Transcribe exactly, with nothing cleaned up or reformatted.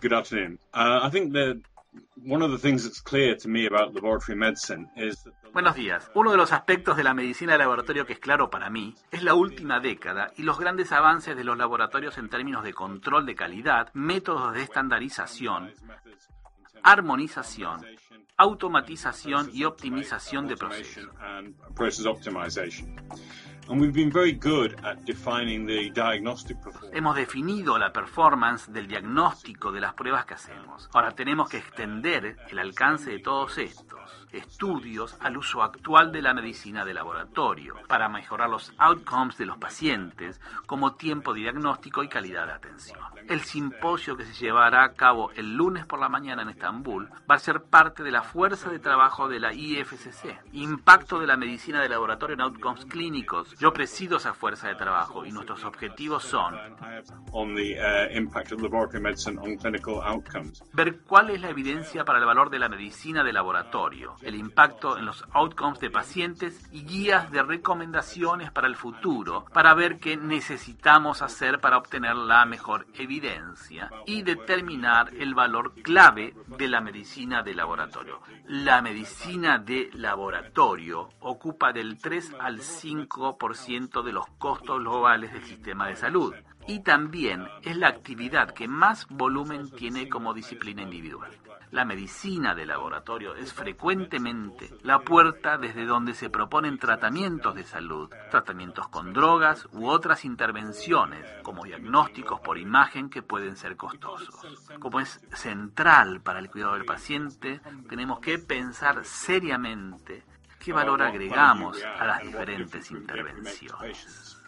Good afternoon. Uh, I think that one of the things that's clear to me about laboratory medicine is that the... Buenos días. Uno de los aspectos de la medicina de laboratorio que es claro para mí es la última década y los grandes avances de los laboratorios en términos de control de calidad, métodos de estandarización, armonización, automatización y optimización de procesos. Hemos definido la performance del diagnóstico de las pruebas que hacemos. Ahora tenemos que extender el alcance de todos estos estudios al uso actual de la medicina de laboratorio para mejorar los outcomes de los pacientes como tiempo de diagnóstico y calidad de atención. El simposio que se llevará a cabo el lunes por la mañana en Estambul va a ser parte de la fuerza de trabajo de la I F C C. Impacto de la medicina de laboratorio en outcomes clínicos. Yo presido esa fuerza de trabajo y nuestros objetivos son on the, uh, impact of laboratory medicine on clinical outcomes. Ver cuál es la evidencia para el valor de la medicina de laboratorio, el impacto en los outcomes de pacientes y guías de recomendaciones para el futuro para ver qué necesitamos hacer para obtener la mejor evidencia y determinar el valor clave de la medicina de laboratorio. La medicina de laboratorio ocupa del tres al cinco por ciento de los costos globales del sistema de salud y también es la actividad que más volumen tiene como disciplina individual. La medicina de laboratorio es frecuentemente la puerta desde donde se proponen tratamientos de salud, tratamientos con drogas u otras intervenciones, como diagnósticos por imagen que pueden ser costosos. Como es central para el cuidado del paciente, tenemos que pensar seriamente qué valor agregamos a las diferentes intervenciones.